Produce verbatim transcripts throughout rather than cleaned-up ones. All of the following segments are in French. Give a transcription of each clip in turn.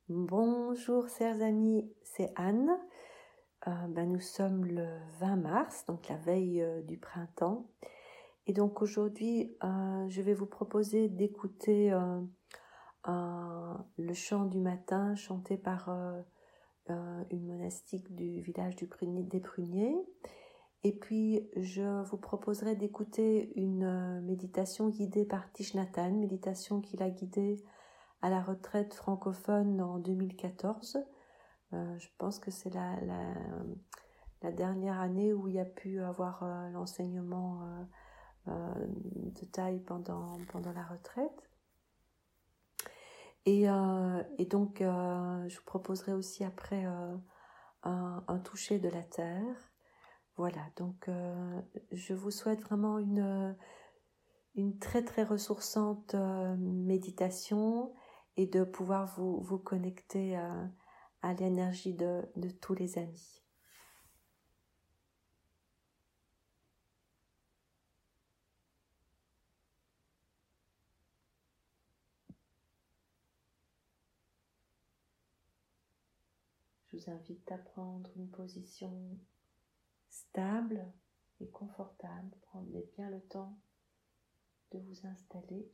Bonjour chers amis, c'est Anne. Euh, ben, nous sommes le vingt mars, donc la veille euh, du printemps. Et donc aujourd'hui, euh, je vais vous proposer d'écouter euh, euh, le chant du matin chanté par euh, euh, une monastique du village du Prunier, des Pruniers. Et puis, je vous proposerai d'écouter une euh, méditation guidée par Thich Nhat Hanh, méditation qu'il a guidée à la retraite francophone en deux mille quatorze. Euh, je pense que c'est la, la, la dernière année où il y a pu avoir euh, l'enseignement euh, euh, de taille pendant, pendant la retraite. Et, euh, et donc, euh, je vous proposerai aussi après euh, un, un toucher de la terre. Voilà, donc euh, je vous souhaite vraiment une, une très très ressourçante euh, méditation et de pouvoir vous, vous connecter à, à l'énergie de, de tous les amis. Je vous invite à prendre une position stable et confortable. Prenez bien le temps de vous installer.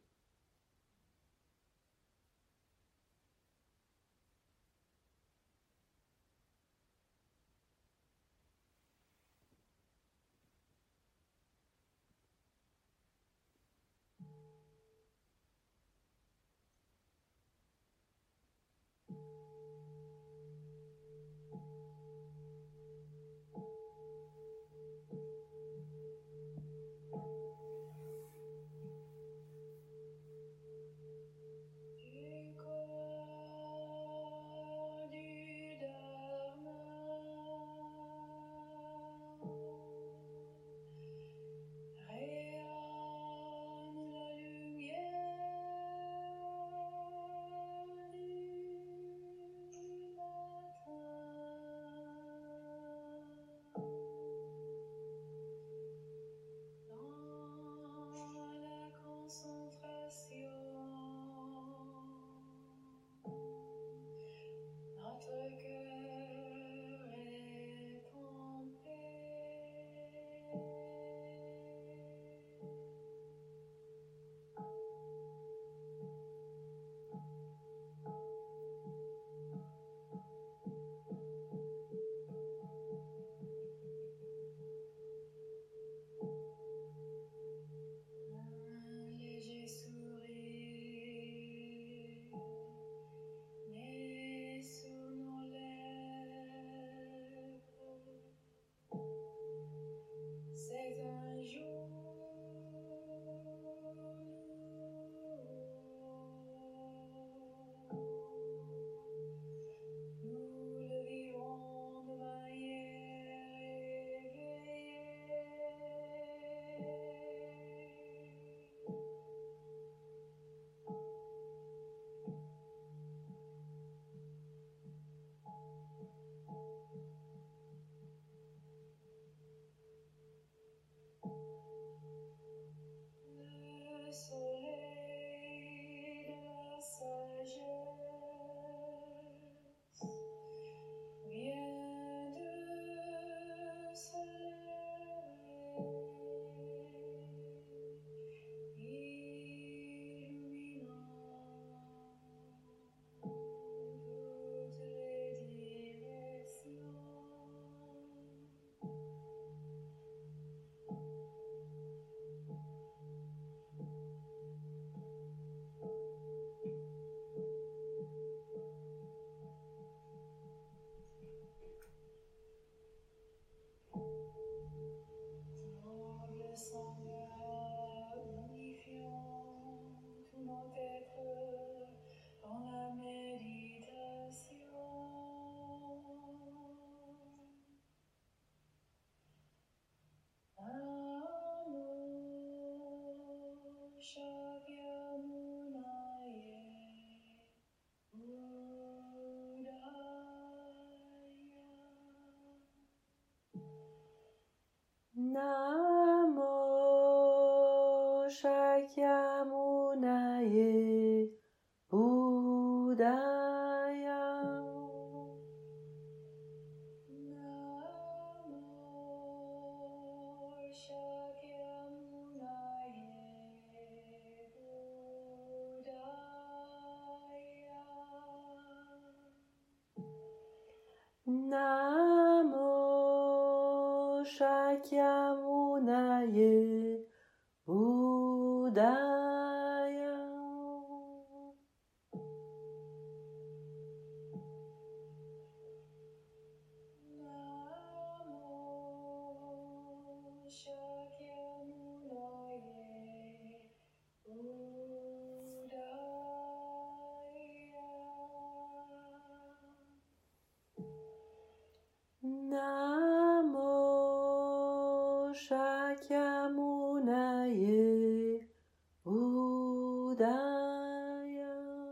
Namo Shakyamunaye Buddhaya. Namo Shakyamunaye Buddhaya. Namo Shakyamunaye Buddhaya.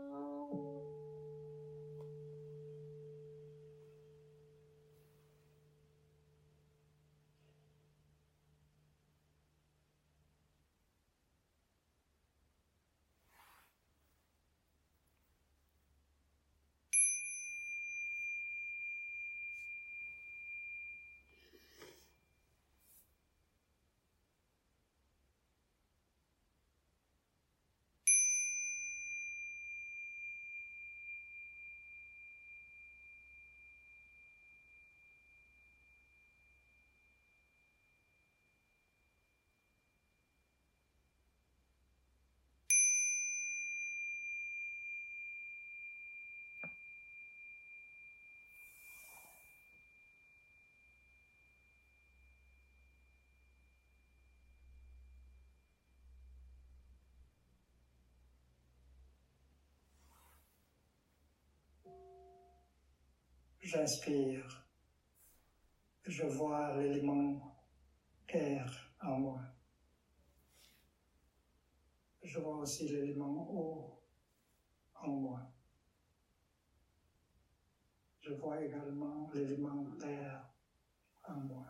J'inspire, je vois l'élément air en moi. Je vois aussi l'élément eau en moi. Je vois également l'élément terre en moi.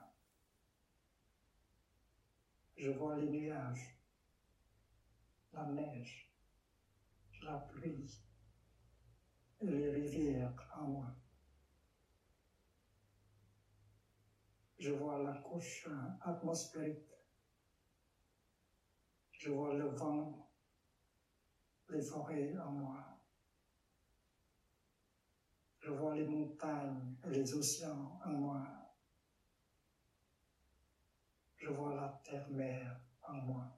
Je vois les nuages, la neige, la pluie et les rivières en moi. Je vois la couche atmosphérique. Je vois le vent, les forêts en moi. Je vois les montagnes et les océans en moi. Je vois la terre-mer en moi.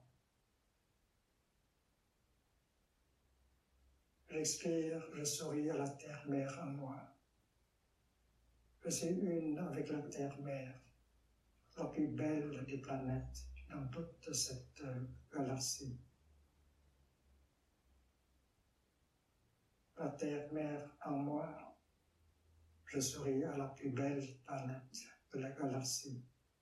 J'expire, je souris à la terre-mer en moi. Je suis une avec la terre-mer, la plus belle des planètes dans toute cette galaxie. La terre-mer en moi, je souris à la plus belle planète de la galaxie.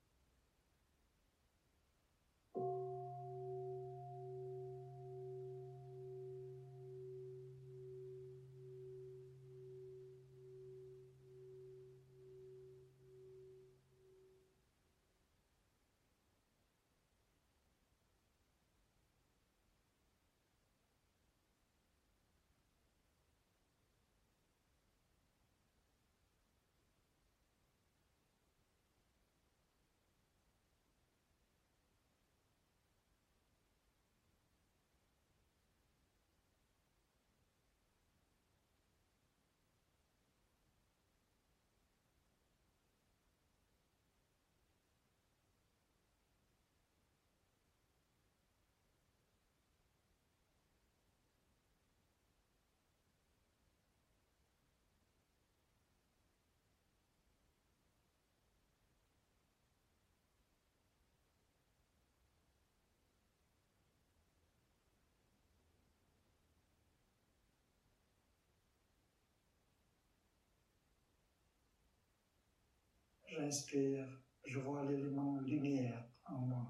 J'inspire, je vois l'élément lumière en moi.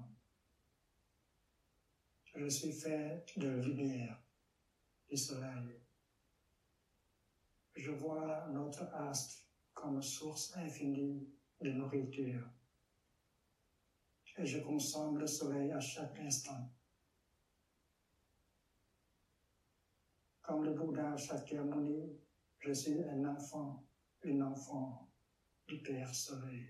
Je suis fait de lumière, du soleil. Je vois notre astre comme source infinie de nourriture. Et je consomme le soleil à chaque instant. Comme le Bouddha Shakyamuni, je suis un enfant, une enfant du Père Soleil.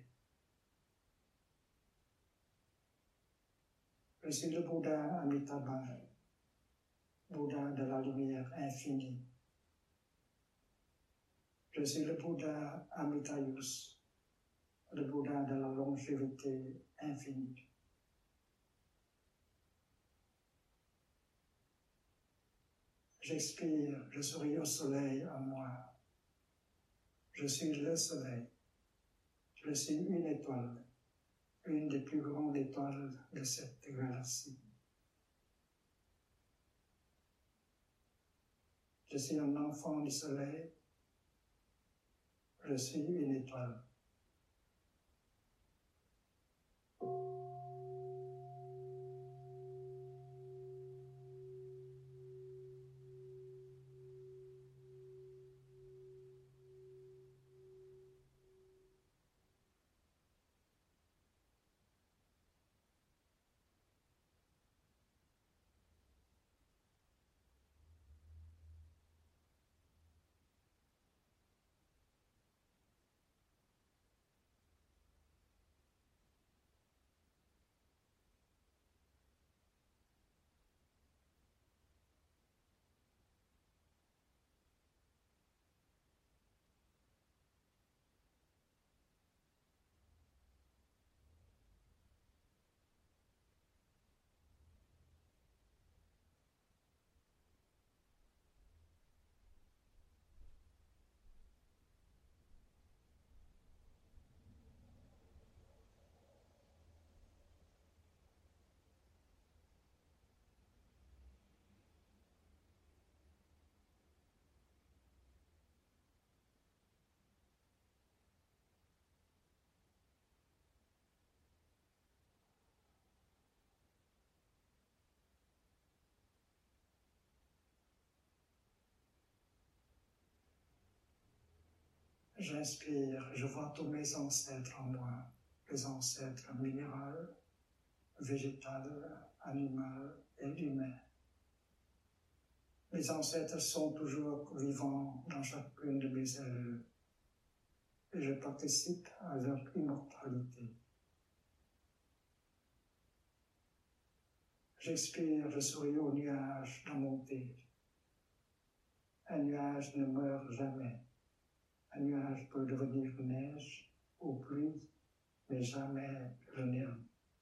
Je suis le Bouddha Amitabha, Bouddha de la lumière infinie. Je suis le Bouddha Amitayus, le Bouddha de la longévité infinie. J'expire, je souris au soleil en moi. Je suis le soleil. Je suis une étoile, une des plus grandes étoiles de cette galaxie. Je suis un enfant du soleil. Je suis une étoile. J'inspire, je vois tous mes ancêtres en moi, les ancêtres minéraux, végétaux, animaux et humains. Mes ancêtres sont toujours vivants dans chacune de mes cellules et je participe à leur immortalité. J'expire, je souris au nuage dans mon thé. Un nuage ne meurt jamais. Un nuage peut devenir neige ou pluie, mais jamais le néant.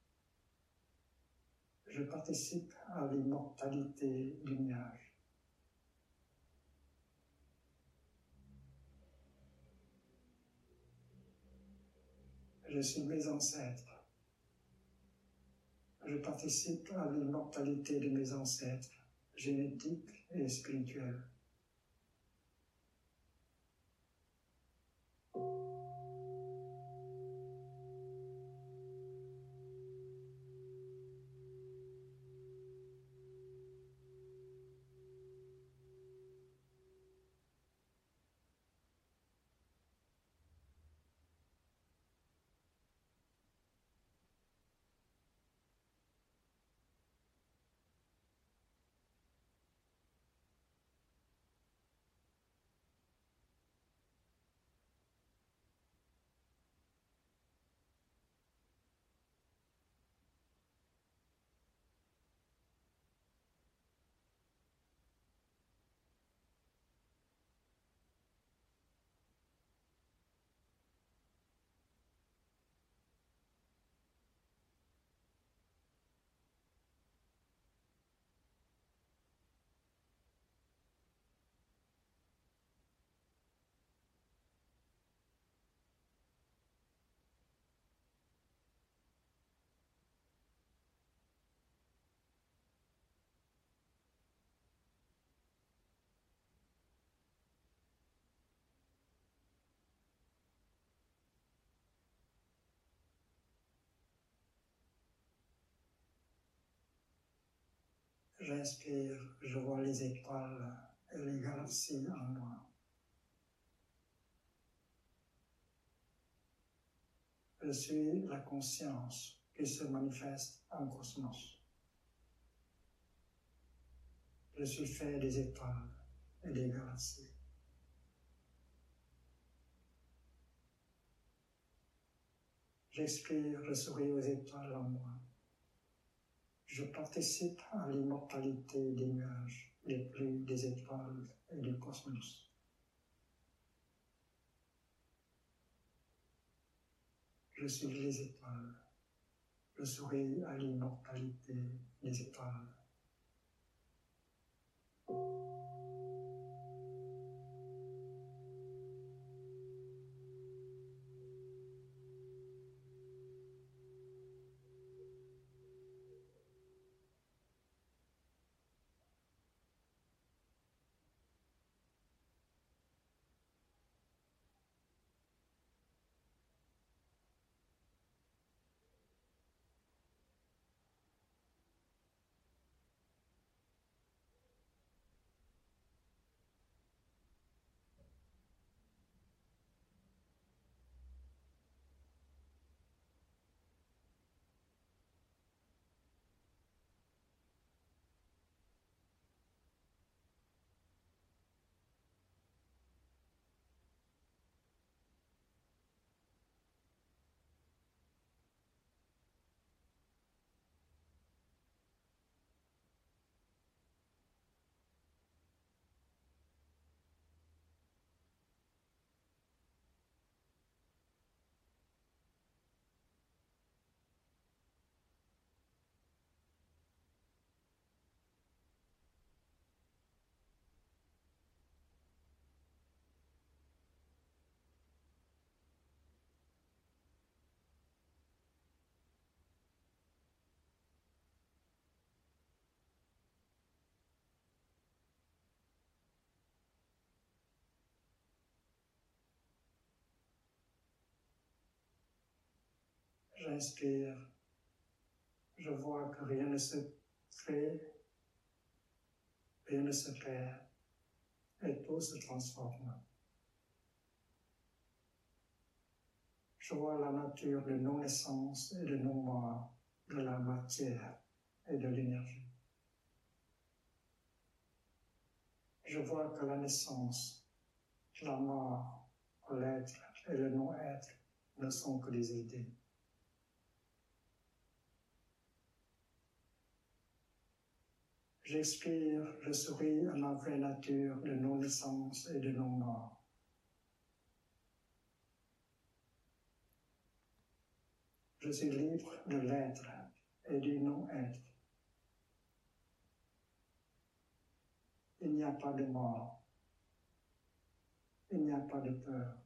Je participe à l'immortalité du nuage. Je suis mes ancêtres. Je participe à l'immortalité de mes ancêtres, génétiques et spirituels. J'inspire, je vois les étoiles et les galaxies en moi. Je suis la conscience qui se manifeste en cosmos. Je suis fait des étoiles et des galaxies. J'expire, je souris aux étoiles en moi. Je participe à l'immortalité des nuages, des pluies, des étoiles et du cosmos. je suis les étoiles. Je souris à l'immortalité des étoiles. J'inspire, je vois que rien ne se crée, rien ne se perd, et tout se transforme. Je vois la nature de non-essence et de non-mort, de la matière et de l'énergie. Je vois que la naissance, la mort, l'être et le non-être ne sont que des idées. J'expire, je souris à ma vraie nature de non-naissance et de non-mort. Je suis libre de l'être et du non-être. Il n'y a pas de mort. Il n'y a pas de peur.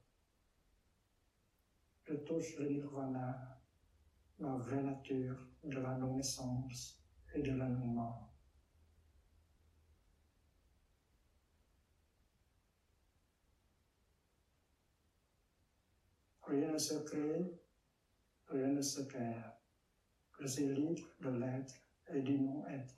Je touche le nirvana, ma vraie nature de la non-naissance et de la non-mort. Rien ne se crée, rien ne se perd. Je suis libre de l'être et du non-être.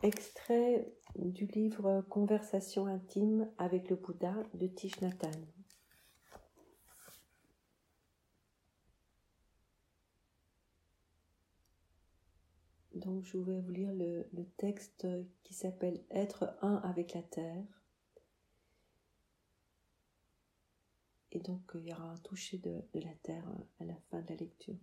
Extrait du livre Conversation intime avec le Bouddha de Thich Nhat Hanh. Donc je vais vous lire le, le texte qui s'appelle « Être un avec la terre ». Et donc il y aura un toucher de, de la terre à la fin de la lecture.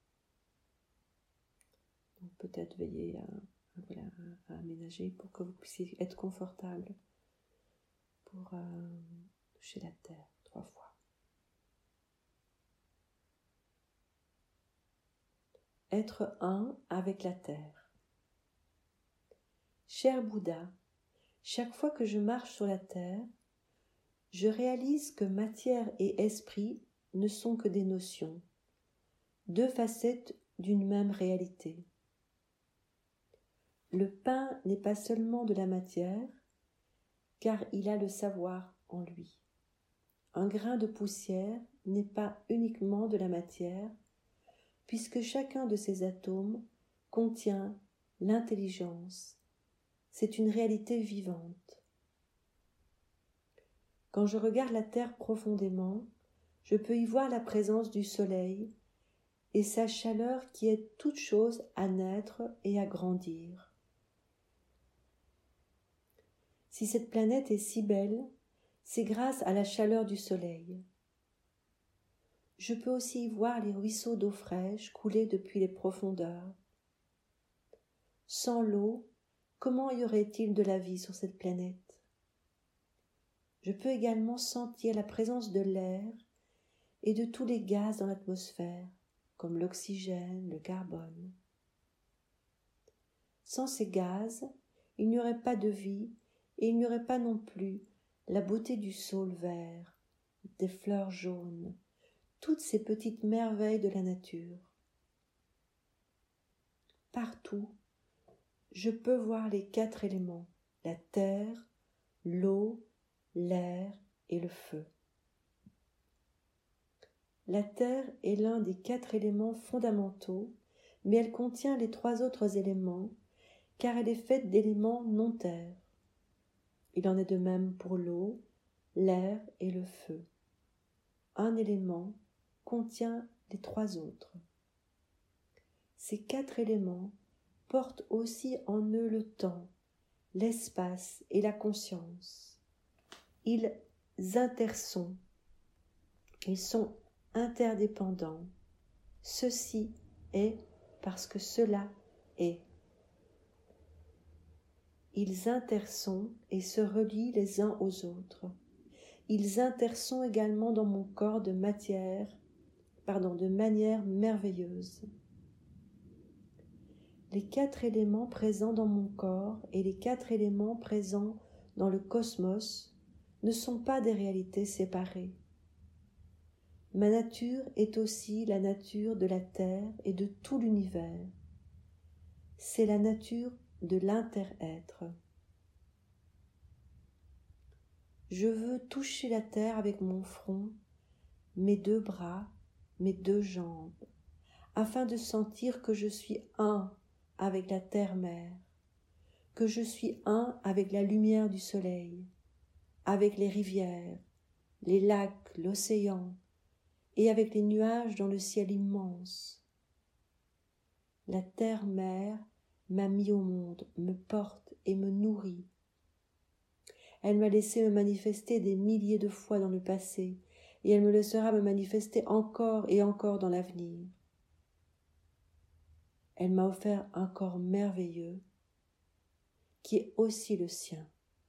Donc peut-être veiller à, voilà, à aménager pour que vous puissiez être confortable pour euh, toucher la terre trois fois. Être un avec la terre. Cher Bouddha, chaque fois que je marche sur la terre, je réalise que matière et esprit ne sont que des notions, deux facettes d'une même réalité. Le pain n'est pas seulement de la matière, car il a le savoir en lui. Un grain de poussière n'est pas uniquement de la matière, puisque chacun de ces atomes contient l'intelligence. C'est une réalité vivante. Quand je regarde la terre profondément, je peux y voir la présence du soleil et sa chaleur qui aide toute chose à naître et à grandir. Si cette planète est si belle, c'est grâce à la chaleur du soleil. Je peux aussi y voir les ruisseaux d'eau fraîche couler depuis les profondeurs. Sans l'eau, comment y aurait-il de la vie sur cette planète ? Je peux également sentir la présence de l'air et de tous les gaz dans l'atmosphère, comme l'oxygène, le carbone. Sans ces gaz, il n'y aurait pas de vie et il n'y aurait pas non plus la beauté du saule vert, des fleurs jaunes, toutes ces petites merveilles de la nature. Partout, je peux voir les quatre éléments, la terre, l'eau, l'air et le feu. La terre est l'un des quatre éléments fondamentaux, mais elle contient les trois autres éléments, car elle est faite d'éléments non-terre. Il en est de même pour l'eau, l'air et le feu. Un élément contient les trois autres. Ces quatre éléments portent aussi en eux le temps, l'espace et la conscience. Ils intersont, ils sont interdépendants. Ceci est parce que cela est. Ils intersont et se relient les uns aux autres. Ils intersont également dans mon corps de matière, pardon, de manière merveilleuse. Les quatre éléments présents dans mon corps et les quatre éléments présents dans le cosmos ne sont pas des réalités séparées. Ma nature est aussi la nature de la Terre et de tout l'univers. C'est la nature de l'inter-être. Je veux toucher la terre avec mon front, mes deux bras, mes deux jambes, afin de sentir que je suis un avec la terre-mère, que je suis un avec la lumière du soleil, avec les rivières, les lacs, l'océan, et avec les nuages dans le ciel immense. La terre-mère m'a mis au monde, me porte et me nourrit. Elle m'a laissé me manifester des milliers de fois dans le passé, et elle me laissera me manifester encore et encore dans l'avenir. Elle m'a offert un corps merveilleux, qui est aussi le sien.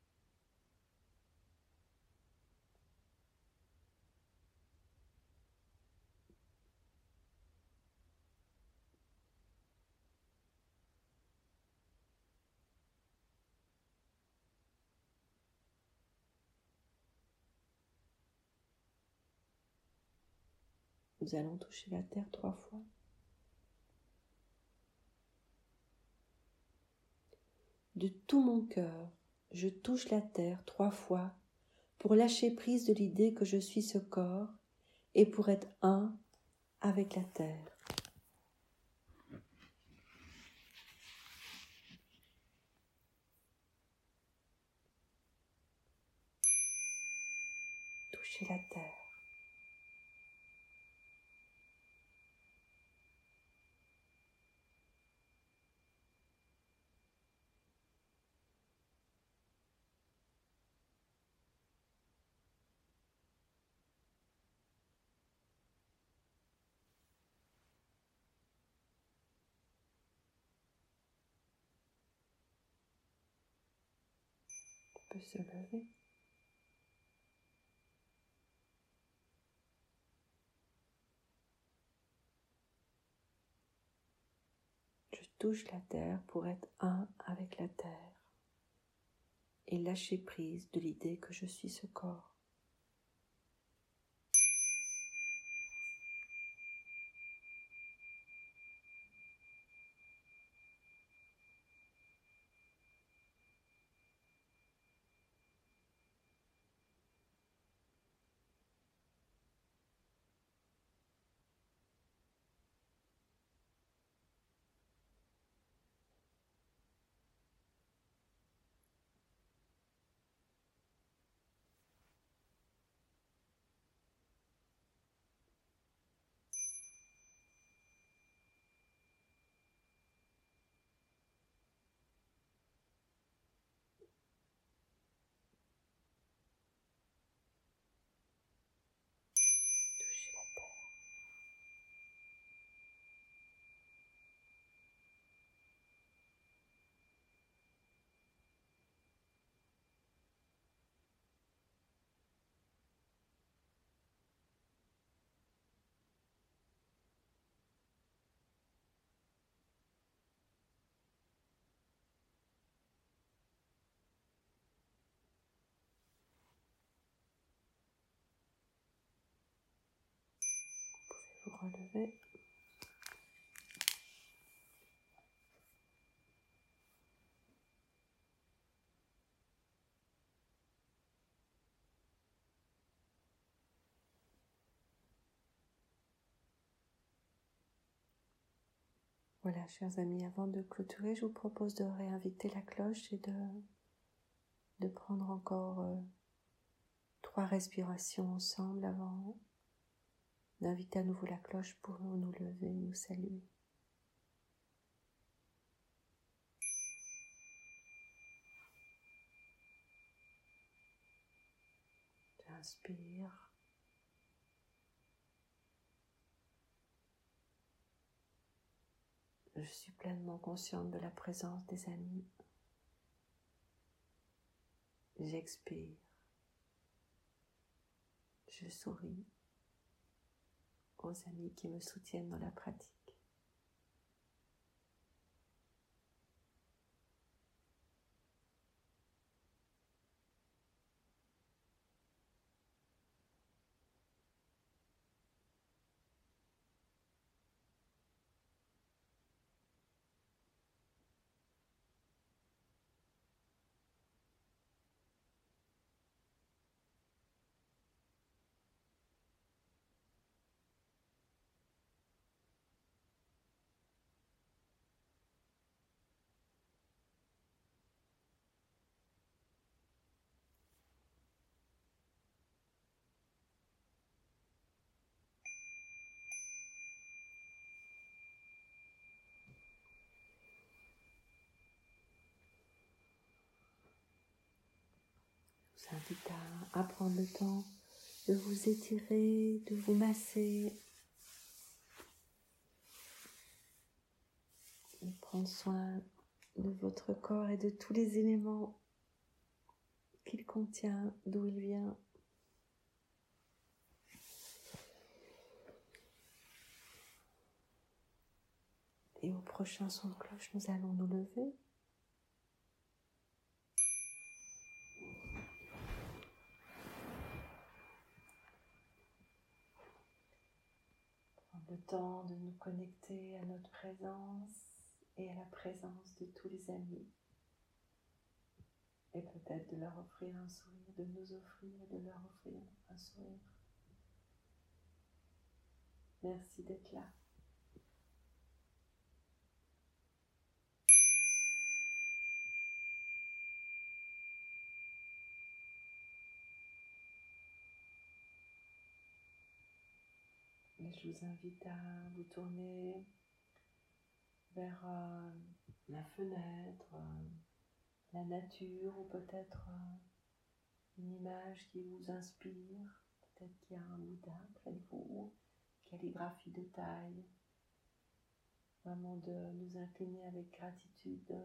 Nous allons toucher la terre trois fois. De tout mon cœur, je touche la terre trois fois pour lâcher prise de l'idée que je suis ce corps et pour être un avec la terre. toucher la terre. On peut se lever. Je touche la terre pour être un avec la terre et lâcher prise de l'idée que je suis ce corps. Toucher la terre. Vous pouvez vous relever. Voilà, chers amis, avant de clôturer, je vous propose de réinviter la cloche et de, de prendre encore euh, trois respirations ensemble avant d'inviter à nouveau la cloche pour nous lever et nous saluer. J'inspire. Je suis pleinement consciente de la présence des amis. J'expire. Je souris aux amis qui me soutiennent dans la pratique. Je vous invite à, à prendre le temps de vous étirer, de vous masser, de prendre soin de votre corps et de tous les éléments qu'il contient, d'où il vient. Et au prochain son de cloche, nous allons nous lever. Prendre le temps de nous connecter à notre présence et à la présence de tous les amis. Et peut-être de leur offrir un sourire, de nous offrir et de leur offrir un sourire. Merci d'être là. je vous invite à vous tourner vers euh, la fenêtre, euh, la nature, ou peut-être euh, une image qui vous inspire. Peut-être qu'il y a un Bouddha près de vous, calligraphie de taille. Vraiment de nous incliner avec gratitude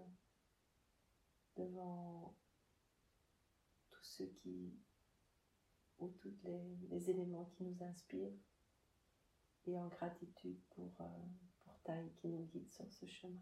devant tout ce qui, ou tous les, les éléments qui nous inspirent, et en gratitude pour, euh, pour Taille qui nous guide sur ce chemin.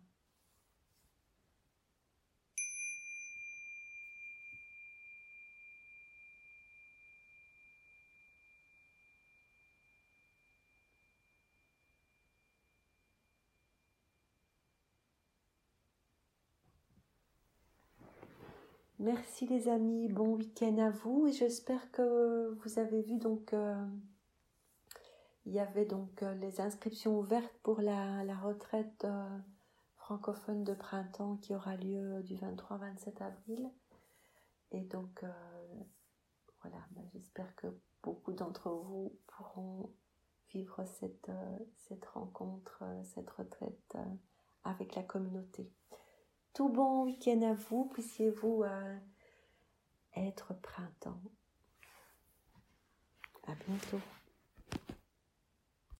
Merci les amis, bon week-end à vous, et j'espère que vous avez vu donc euh, il y avait donc euh, les inscriptions ouvertes pour la, la retraite euh, francophone de printemps qui aura lieu du vingt-trois au vingt-sept avril. Et donc euh, voilà, ben, j'espère que beaucoup d'entre vous pourront vivre cette, euh, cette rencontre, euh, cette retraite euh, avec la communauté. Tout bon week-end à vous, puissiez-vous euh, être printemps. À bientôt.